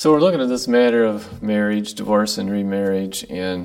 So we're looking at this matter of marriage, divorce, and remarriage, and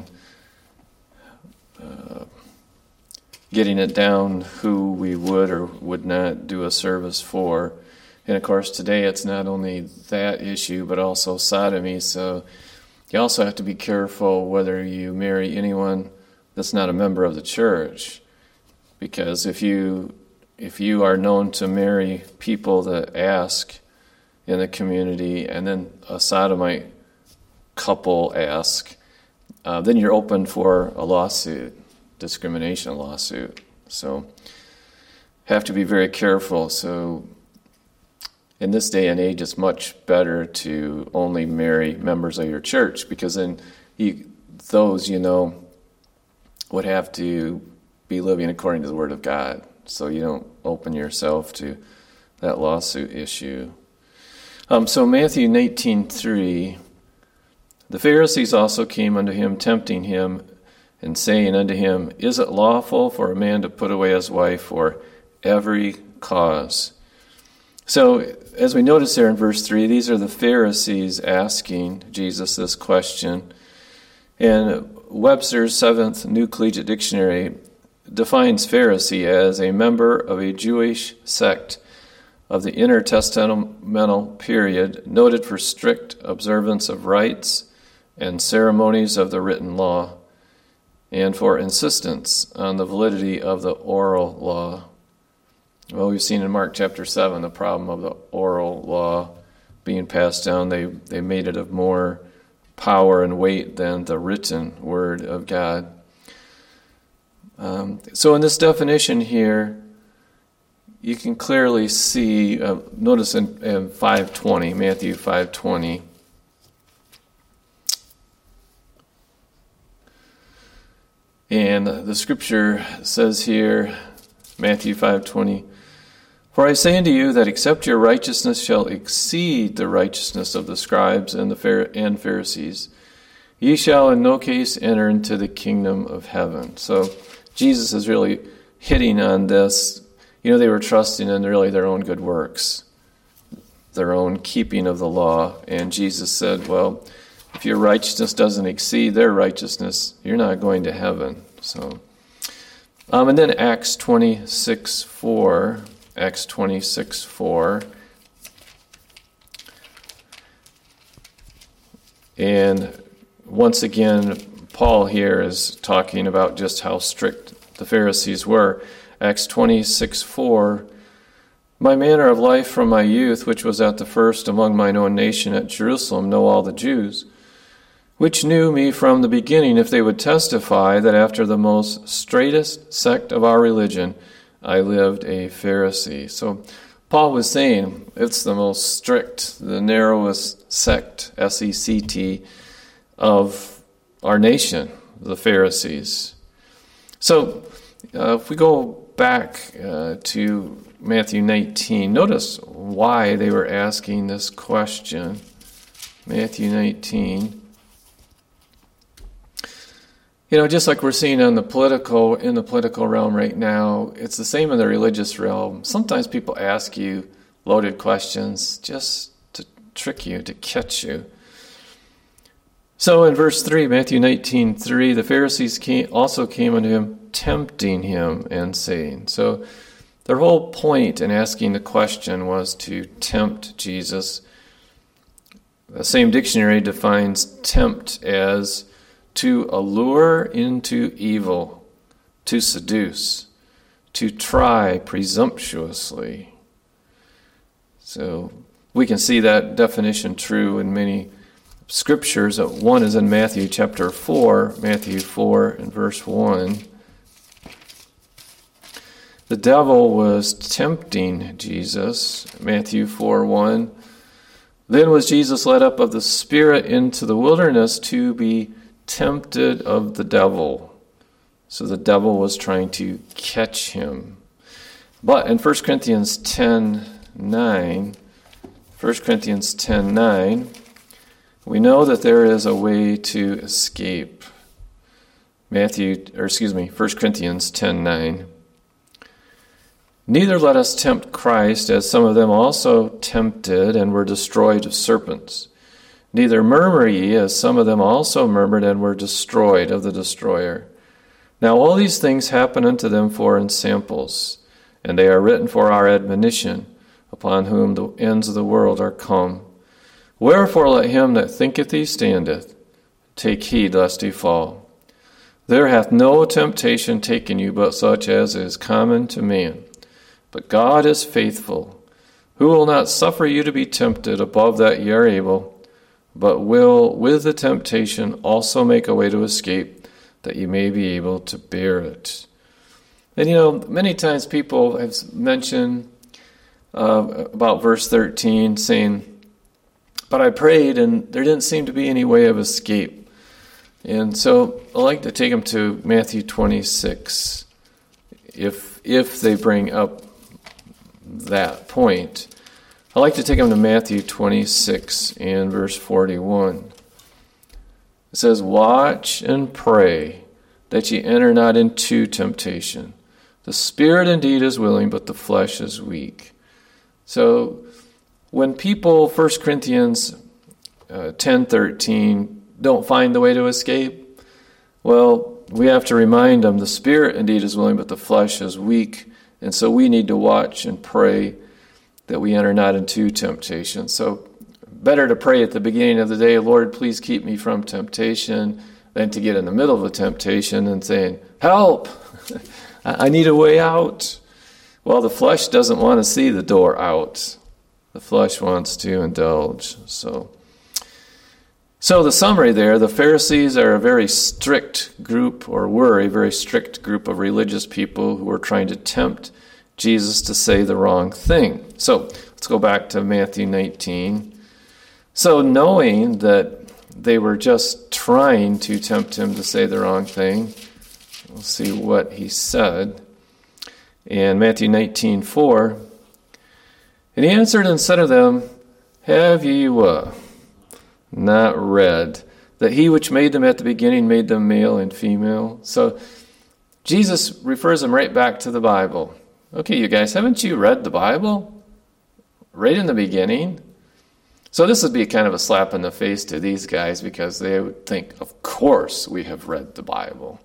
getting it down who we would or would not do a service for. And of course, today it's not only that issue, but also sodomy. So you also have to be careful whether you marry anyone that's not a member of the church. Because if you are known to marry people that ask in the community, and then a sodomite couple ask, then you're open for a lawsuit, discrimination lawsuit. So have to be very careful. So in this day and age, it's much better to only marry members of your church, because then those would have to be living according to the Word of God. So you don't open yourself to that lawsuit issue. So Matthew 19:3, the Pharisees also came unto him, tempting him, and saying unto him, Is it lawful for a man to put away his wife for every cause? So as we notice there in verse 3, these are the Pharisees asking Jesus this question. And Webster's 7th New Collegiate Dictionary defines Pharisee as a member of a Jewish sect of the intertestamental period, noted for strict observance of rites and ceremonies of the written law, and for insistence on the validity of the oral law. Well, we've seen in Mark chapter 7 the problem of the oral law being passed down. They made it of more power and weight than the written word of God. So in this definition here, you can clearly see, notice in 5:20, Matthew 5:20, and the scripture says here, Matthew 5:20, For I say unto you that except your righteousness shall exceed the righteousness of the scribes and the Pharisees, ye shall in no case enter into the kingdom of heaven. So Jesus is really hitting on this. They were trusting in really their own good works, their own keeping of the law. And Jesus said, well, if your righteousness doesn't exceed their righteousness, you're not going to heaven. So, and then Acts 26:4. And once again, Paul here is talking about just how strict the Pharisees were. Acts 26:4, My manner of life from my youth, which was at the first among mine own nation at Jerusalem, know all the Jews, which knew me from the beginning, if they would testify that after the most straightest sect of our religion, I lived a Pharisee. So Paul was saying it's the most strict, the narrowest sect, S-E-C-T, of our nation, the Pharisees. So if we go back to Matthew 19, notice why they were asking this question. Matthew 19. Just like we're seeing in the political realm right now, it's the same in the religious realm. Sometimes people ask you loaded questions just to trick you, to catch you. So in verse 3, Matthew 19:3, the Pharisees also came unto him, tempting him and saying. So their whole point in asking the question was to tempt Jesus. The same dictionary defines tempt as to allure into evil, to seduce, to try presumptuously. So we can see that definition true in many scriptures. One is in Matthew chapter 4, Matthew 4 and verse 1. The devil was tempting Jesus, Matthew 4:1. Then was Jesus led up of the Spirit into the wilderness to be tempted of the devil. So the devil was trying to catch him. But in 1 Corinthians 10:9, we know that there is a way to escape. 1 Corinthians 10:9. Neither let us tempt Christ, as some of them also tempted and were destroyed of serpents. Neither murmur ye, as some of them also murmured and were destroyed of the destroyer. Now all these things happen unto them for ensamples, and they are written for our admonition, upon whom the ends of the world are come. Wherefore let him that thinketh he standeth take heed lest he fall. There hath no temptation taken you but such as is common to man. But God is faithful, who will not suffer you to be tempted above that ye are able, but will with the temptation also make a way to escape, that ye may be able to bear it. And many times people have mentioned about verse 13, saying, but I prayed and there didn't seem to be any way of escape. And so I like to take them to Matthew 26, if they bring up that point. I like to take them to Matthew 26 and verse 41. It says, watch and pray that ye enter not into temptation. The spirit indeed is willing, but the flesh is weak. So when people, 1 Corinthians 10:13, don't find the way to escape, well, we have to remind them the spirit indeed is willing, but the flesh is weak. And so we need to watch and pray that we enter not into temptation. So better to pray at the beginning of the day, Lord, please keep me from temptation, than to get in the middle of a temptation and saying, help, I need a way out. Well, the flesh doesn't want to see the door out. The flesh wants to indulge. So the summary there, the Pharisees are a very strict group, or were a very strict group of religious people who were trying to tempt Jesus to say the wrong thing. So let's go back to Matthew 19. So knowing that they were just trying to tempt him to say the wrong thing, we'll see what he said. In Matthew 19:4, and he answered and said to them, have ye not read that he which made them at the beginning made them male and female? So Jesus refers them right back to the Bible. Okay, you guys, haven't you read the Bible? Right in the beginning. So this would be kind of a slap in the face to these guys, because they would think, of course we have read the Bible.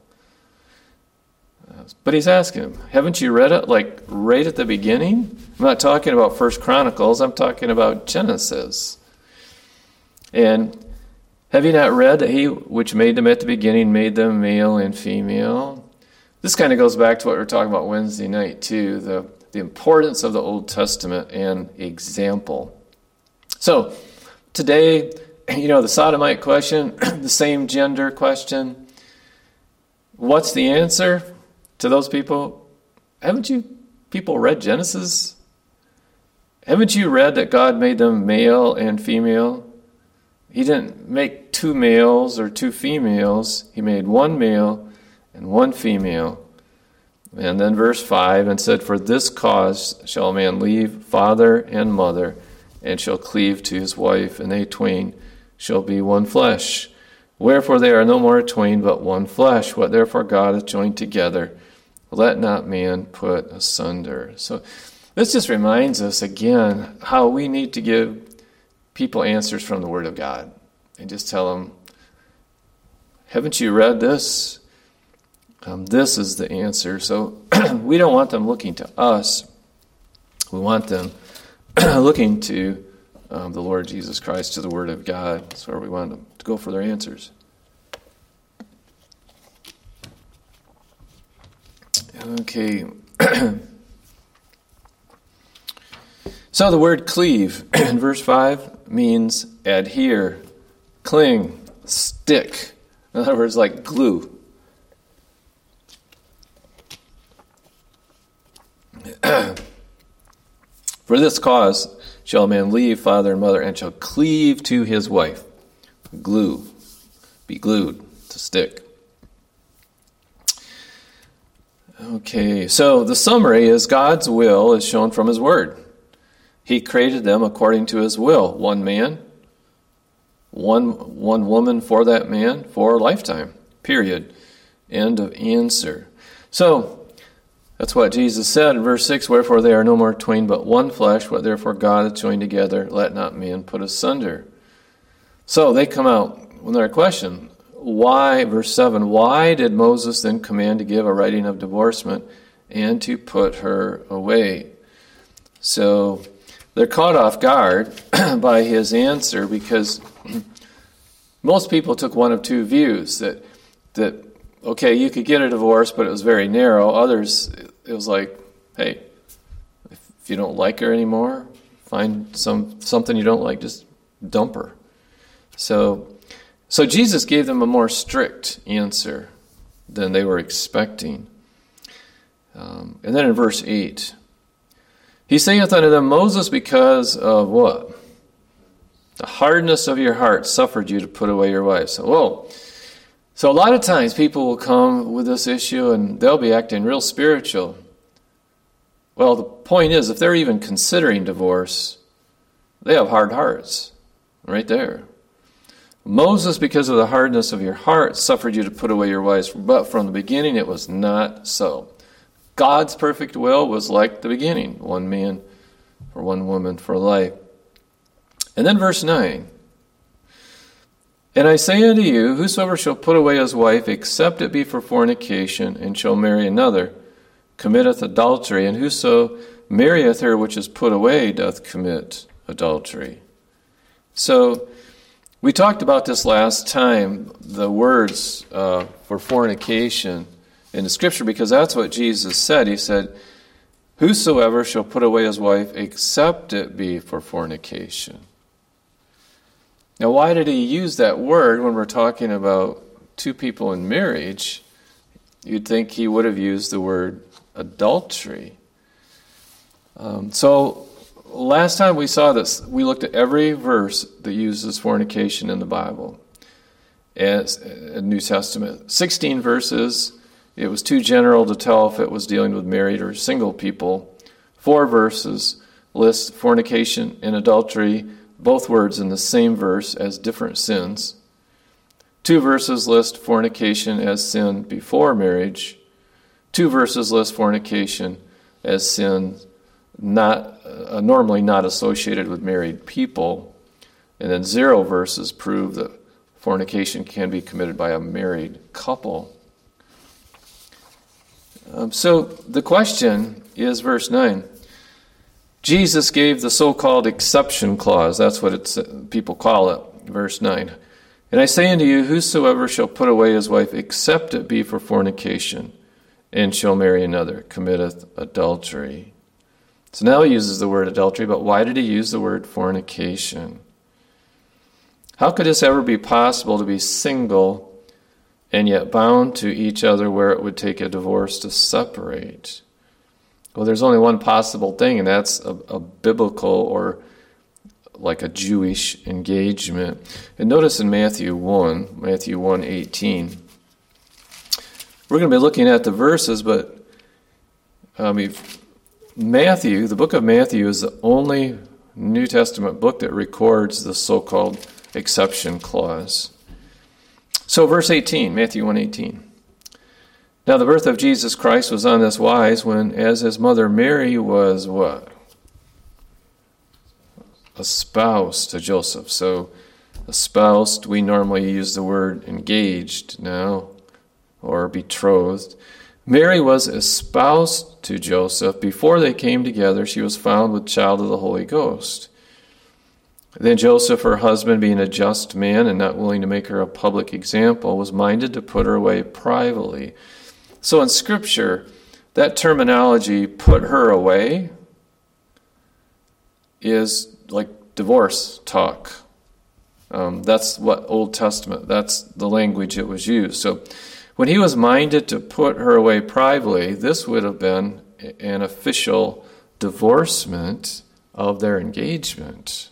But he's asking them, haven't you read it like right at the beginning? I'm not talking about 1 Chronicles, I'm talking about Genesis. And have you not read that he which made them at the beginning made them male and female? This kind of goes back to what we were talking about Wednesday night too, the importance of the Old Testament and example. So today, the sodomite question, the same gender question, what's the answer to those people? Haven't you people read Genesis? Haven't you read that God made them male and female? He didn't make two males or two females. He made one male and one female. And then verse 5, and said, for this cause shall a man leave father and mother, and shall cleave to his wife, and they twain shall be one flesh. Wherefore they are no more twain, but one flesh. What therefore God hath joined together, let not man put asunder. So this just reminds us again how we need to give people answers from the Word of God. And just tell them, haven't you read this? This is the answer. So we don't want them looking to us. We want them looking to the Lord Jesus Christ, to the Word of God. That's where we want them to go for their answers. Okay. So the word cleave in verse 5 means adhere, cling, stick. In other words, like glue. For this cause shall a man leave father and mother, and shall cleave to his wife. Glue. Be glued, to stick. Okay, so the summary is God's will is shown from his word. He created them according to his will. One man, one woman for that man for a lifetime. Period. End of answer. So that's what Jesus said in verse 6, wherefore they are no more twain but one flesh, what therefore God hath joined together, let not man put asunder. So they come out with their question. Why, verse 7, why did Moses then command to give a writing of divorcement and to put her away? So they're caught off guard by his answer because most people took one of two views, that okay, you could get a divorce, but it was very narrow. Others, it was like, hey, if you don't like her anymore, find something you don't like, just dump her. So Jesus gave them a more strict answer than they were expecting. And then in verse 8, he saith unto them, Moses, because of what? The hardness of your heart suffered you to put away your wives. So a lot of times people will come with this issue and they'll be acting real spiritual. Well, the point is, if they're even considering divorce, they have hard hearts. Right there. Moses, because of the hardness of your heart, suffered you to put away your wives. But from the beginning it was not so. God's perfect will was like the beginning. One man for one woman for life. And then verse 9. And I say unto you, whosoever shall put away his wife, except it be for fornication, and shall marry another, committeth adultery. And whoso marrieth her which is put away doth commit adultery. So we talked about this last time, the words for fornication in the Scripture, because that's what Jesus said. He said, whosoever shall put away his wife, except it be for fornication. Now, why did he use that word when we're talking about two people in marriage? You'd think he would have used the word adultery. So last time we saw this, we looked at every verse that uses fornication in the Bible, as in New Testament. 16 verses, it was too general to tell if it was dealing with married or single people. 4 verses list fornication and adultery, both words in the same verse, as different sins. 2 verses list fornication as sin before marriage. 2 verses list fornication as sin normally not associated with married people. And then 0 verses prove that fornication can be committed by a married couple. So the question is verse 9. Jesus gave the so-called exception clause. That's what people call it, verse 9. And I say unto you, whosoever shall put away his wife, except it be for fornication, and shall marry another, committeth adultery. So now he uses the word adultery, but why did he use the word fornication? How could this ever be possible, to be single and yet bound to each other, where it would take a divorce to separate? Well, there's only one possible thing, and that's a biblical or like a Jewish engagement. And notice in Matthew 1:18. We're going to be looking at the verses, but Matthew, the book of Matthew, is the only New Testament book that records the so-called exception clause. So verse 18, Matthew 1:18. Now the birth of Jesus Christ was on this wise, when as his mother Mary was what? Espoused to Joseph. So espoused, we normally use the word engaged now, or betrothed. Mary was espoused to Joseph. Before they came together, she was found with child of the Holy Ghost. Then Joseph, her husband, being a just man and not willing to make her a public example, was minded to put her away privately. So in Scripture, that terminology, put her away, is like divorce talk. That's what Old Testament, that's the language it was used. So when he was minded to put her away privately, this would have been an official divorcement of their engagement.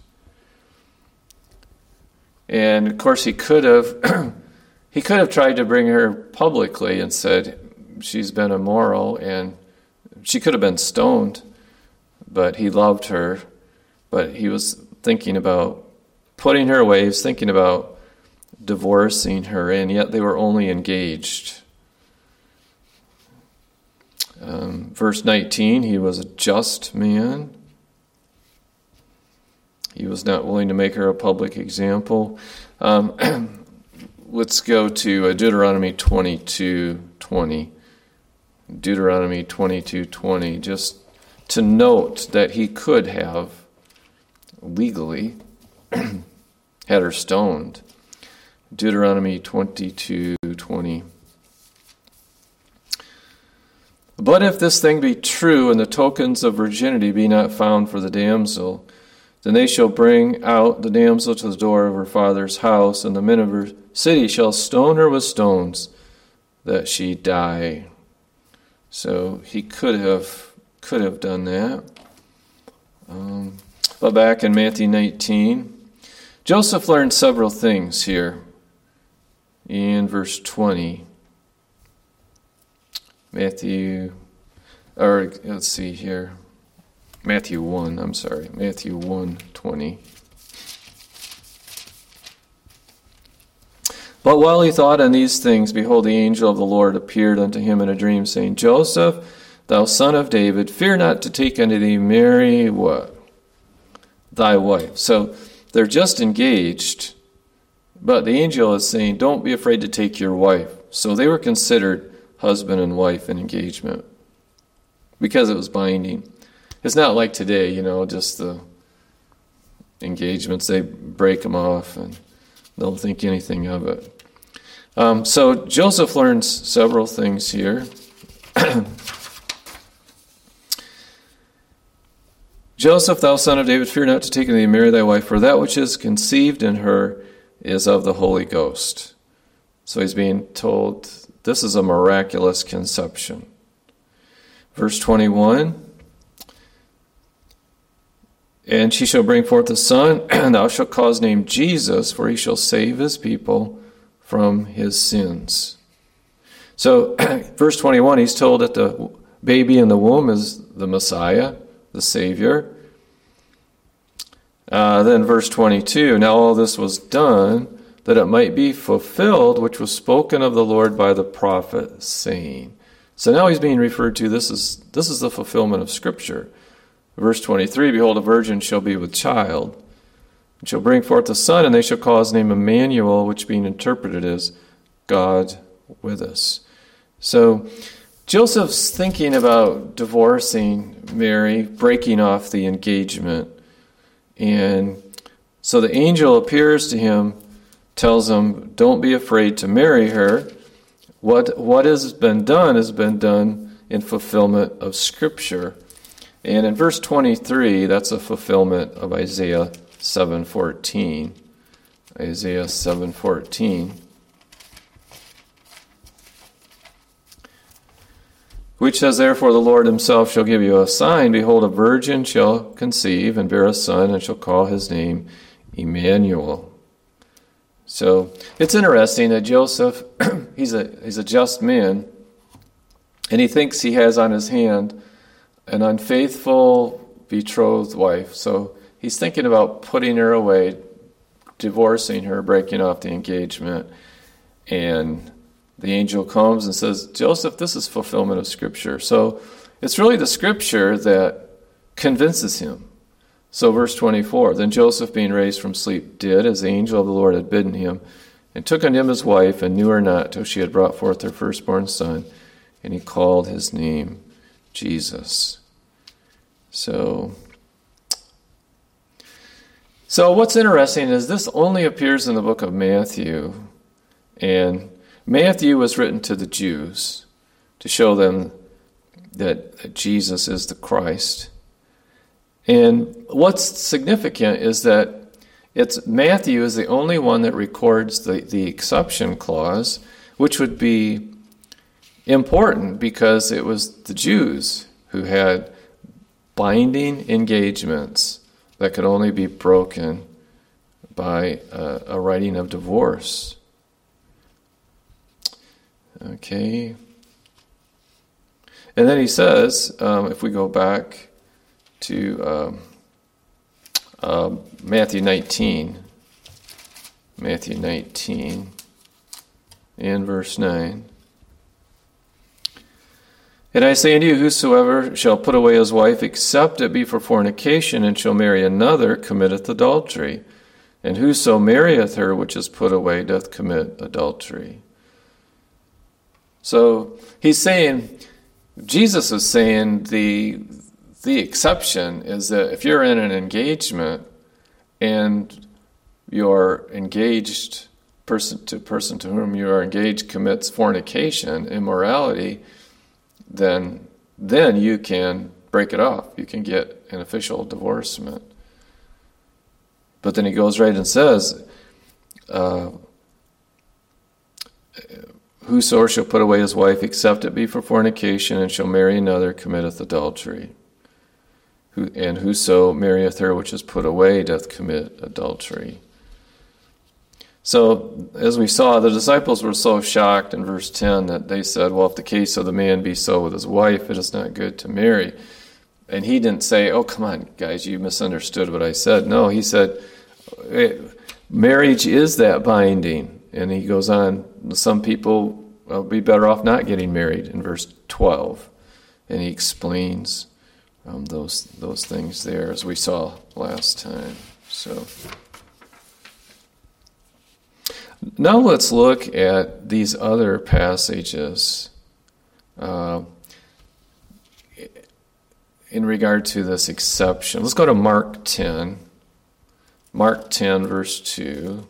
And of course he could have tried to bring her publicly and said she's been immoral, and she could have been stoned, but he loved her. But he was thinking about putting her away, he was thinking about divorcing her, and yet they were only engaged. Verse 19, he was a just man. He was not willing to make her a public example. Let's go to Deuteronomy 22:20. Deuteronomy 22:20, just to note that he could have legally had her stoned. Deuteronomy 22:20. But if this thing be true, and the tokens of virginity be not found for the damsel, then they shall bring out the damsel to the door of her father's house, and the men of her city shall stone her with stones, that she die. So he could have done that. But back in Matthew 19, Joseph learned several things here in verse 20. Matthew 1:20. But while he thought on these things, behold, the angel of the Lord appeared unto him in a dream, saying, Joseph, thou son of David, fear not to take unto thee Mary, what? Thy wife. So they're just engaged, but the angel is saying, don't be afraid to take your wife. So they were considered husband and wife in engagement because it was binding. It's not like today, just the engagements, they break them off and don't think anything of it. So Joseph learns several things here. Joseph, thou son of David, fear not to take unto thee Mary thy wife, for that which is conceived in her is of the Holy Ghost. So he's being told this is a miraculous conception. Verse 21, and she shall bring forth a son, and thou shalt call his name Jesus, for he shall save his people from his sins. So, verse 21, he's told that the baby in the womb is the Messiah, the Savior. Then verse 22, now all this was done that it might be fulfilled, which was spoken of the Lord by the prophet, saying. So now he's being referred to, this is the fulfillment of Scripture. Verse 23, behold, a virgin shall be with child, and shall bring forth a son, and they shall call his name Emmanuel, which being interpreted is God with us. So Joseph's thinking about divorcing Mary, breaking off the engagement. And so the angel appears to him, tells him, don't be afraid to marry her. What has been done in fulfillment of Scripture. And in verse 23, that's a fulfillment of Isaiah 7:14. Isaiah 7:14. Which says, therefore the Lord himself shall give you a sign. Behold, a virgin shall conceive and bear a son, and shall call his name Emmanuel. So it's interesting that Joseph, he's a just man, and he thinks he has on his hand an unfaithful betrothed wife. So he's thinking about putting her away, divorcing her, breaking off the engagement. And the angel comes and says, Joseph, this is fulfillment of Scripture. So it's really the Scripture that convinces him. So verse 24, then Joseph, being raised from sleep, did as the angel of the Lord had bidden him, and took unto him his wife, and knew her not till she had brought forth her firstborn son, and he called his name Jesus. So what's interesting is this only appears in the book of Matthew, and Matthew was written to the Jews to show them that Jesus is the Christ. And what's significant is that Matthew is the only one that records the exception clause, which would be important because it was the Jews who had binding engagements that could only be broken by a writing of divorce. Okay. And then he says, if we go back to Matthew 19 in verse 9. And I say unto you, whosoever shall put away his wife, except it be for fornication, and shall marry another, committeth adultery. And whoso marrieth her which is put away doth commit adultery. So he's saying, Jesus is saying the exception is that if you're in an engagement and your engaged person to whom you are engaged commits fornication, immorality, then you can break it off. You can get an official divorcement. But then he goes right and says, whoso shall put away his wife, except it be for fornication, and shall marry another, committeth adultery. And whoso marrieth her which is put away doth commit adultery. So, as we saw, the disciples were so shocked in verse 10 that they said, well, if the case of the man be so with his wife, it is not good to marry. And he didn't say, oh, come on, guys, you misunderstood what I said. No, he said, marriage is that binding. And he goes on, some people will be better off not getting married in verse 12. And he explains those things there, as we saw last time. So now let's look at these other passages in regard to this exception. Let's go to Mark 10. Mark 10, verse 2.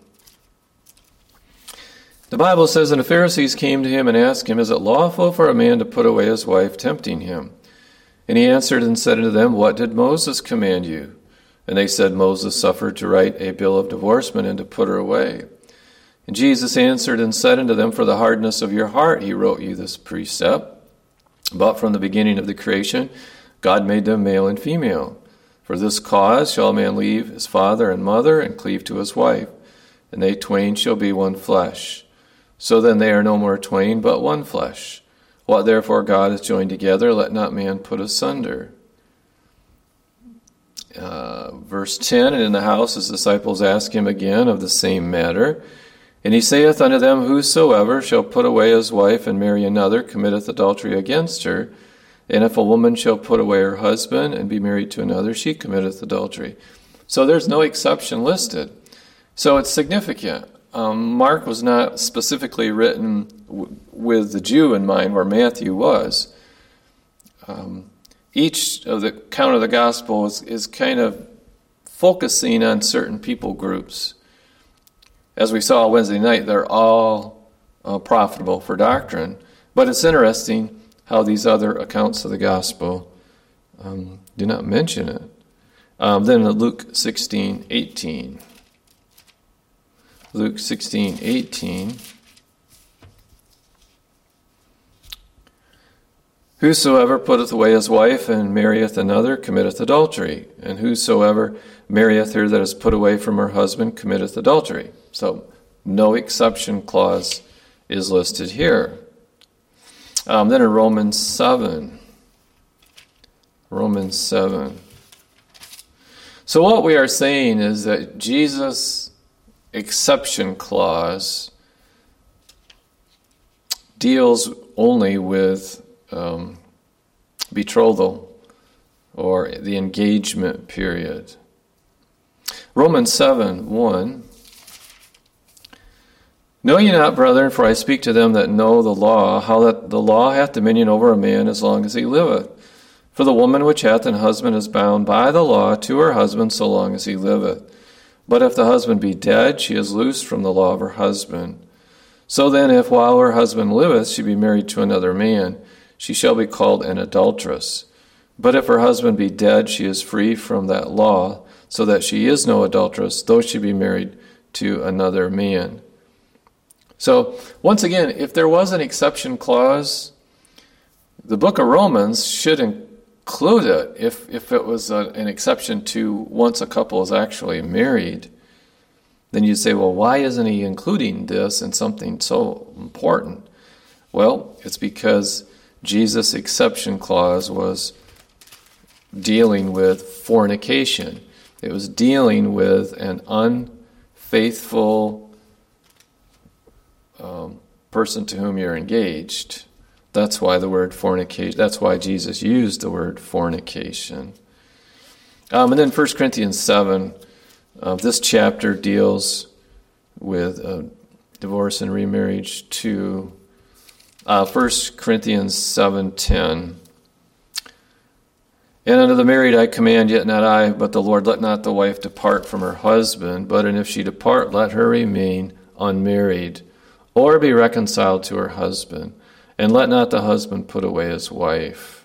The Bible says, and the Pharisees came to him and asked him, is it lawful for a man to put away his wife, tempting him? And he answered and said unto them, what did Moses command you? And they said, Moses suffered to write a bill of divorcement and to put her away. And Jesus answered and said unto them, for the hardness of your heart he wrote you this precept. But from the beginning of the creation, God made them male and female. For this cause shall a man leave his father and mother, and cleave to his wife, and they twain shall be one flesh. So then they are no more twain, but one flesh. What therefore God hath joined together, let not man put asunder. Verse 10, and in the house his disciples ask him again of the same matter. And he saith unto them, whosoever shall put away his wife and marry another committeth adultery against her. And if a woman shall put away her husband and be married to another, she committeth adultery. So there's no exception listed. So it's significant. Mark was not specifically written with the Jew in mind, where Matthew was. Each of the account of the gospel is kind of focusing on certain people groups. As we saw Wednesday night, they're all profitable for doctrine. But it's interesting how these other accounts of the gospel do not mention it. Then Luke 16:18. Luke 16:18. Whosoever putteth away his wife and marrieth another committeth adultery, and whosoever marrieth her that is put away from her husband committeth adultery. So no exception clause is listed here. Then in Romans 7. Romans 7. So what we are saying is that Jesus' exception clause deals only with betrothal or the engagement period. Romans 7:1. Know ye not, brethren, for I speak to them that know the law, how that the law hath dominion over a man as long as he liveth. For the woman which hath an husband is bound by the law to her husband so long as he liveth. But if the husband be dead, she is loosed from the law of her husband. So then, if while her husband liveth she be married to another man, she shall be called an adulteress. But if her husband be dead, she is free from that law, so that she is no adulteress, though she be married to another man. So, once again, if there was an exception clause, the book of Romans should include it if it was an exception to once a couple is actually married. Then you'd say, well, why isn't he including this in something so important? Well, it's because Jesus' exception clause was dealing with fornication. It was dealing with an unfaithful person to whom you're engaged. That's why the word fornication, that's why Jesus used the word fornication. And then 1 Corinthians 7, this chapter deals with divorce and remarriage too. 1 Corinthians 7:10. And unto the married I command, yet not I, but the Lord, let not the wife depart from her husband, but and if she depart, let her remain unmarried, or be reconciled to her husband, and let not the husband put away his wife.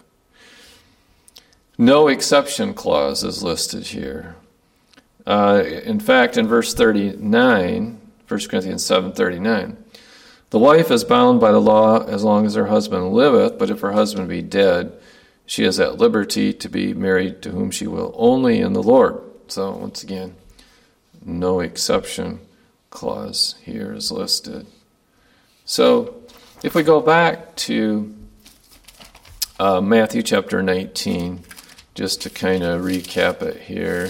No exception clause is listed here. In fact, in verse 39, 1 Corinthians 7:39, the wife is bound by the law as long as her husband liveth, but if her husband be dead, she is at liberty to be married to whom she will, only in the Lord. So once again, no exception clause here is listed. So if we go back to Matthew chapter 19, just to kind of recap it here.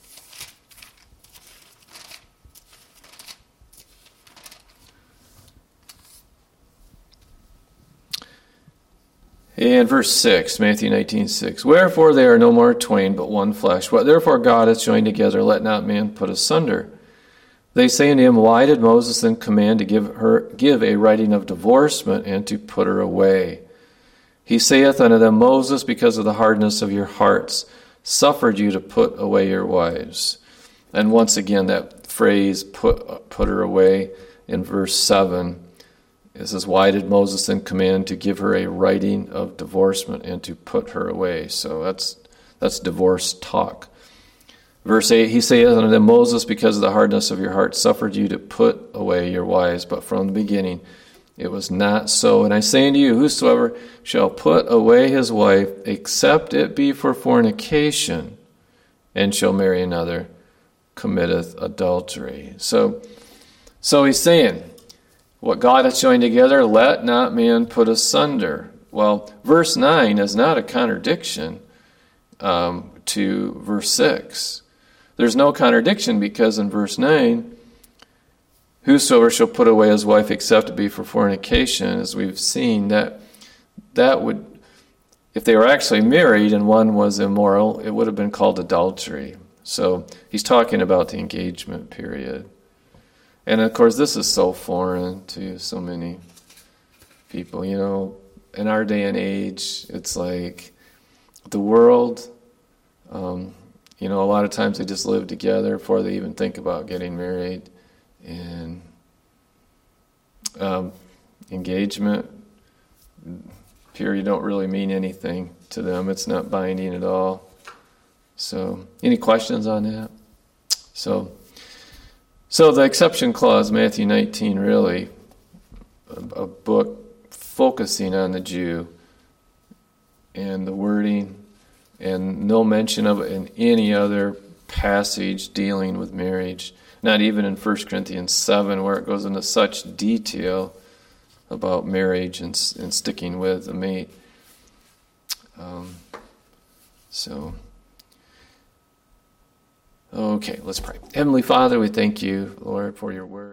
In verse 6, Matthew 19:6, wherefore they are no more twain, but one flesh. What therefore God hath joined together, let not man put asunder. They say unto him, why did Moses then command to give a writing of divorcement and to put her away? He saith unto them, Moses, because of the hardness of your hearts, suffered you to put away your wives. And once again, that phrase, put her away, in verse 7, it says, why did Moses then command to give her a writing of divorcement and to put her away? So that's divorce talk. Verse 8, he saith unto them, Moses, because of the hardness of your heart, suffered you to put away your wives, but from the beginning it was not so. And I say unto you, whosoever shall put away his wife, except it be for fornication, and shall marry another, committeth adultery. So he's saying, what God hath joined together, let not man put asunder. Well, verse 9 is not a contradiction to verse 6. There's no contradiction because in verse 9, whosoever shall put away his wife except it be for fornication, as we've seen, that would, if they were actually married and one was immoral, it would have been called adultery. So he's talking about the engagement period. And of course, this is so foreign to so many people. You know, in our day and age, it's like the world, you know, a lot of times they just live together before they even think about getting married. And engagement period don't really mean anything to them. It's not binding at all. So, any questions on that? So the exception clause, Matthew 19, really a book focusing on the Jew and the wording, and no mention of it in any other passage dealing with marriage, not even in 1 Corinthians 7, where it goes into such detail about marriage and sticking with a mate. Okay, let's pray. Heavenly Father, we thank you, Lord, for your word.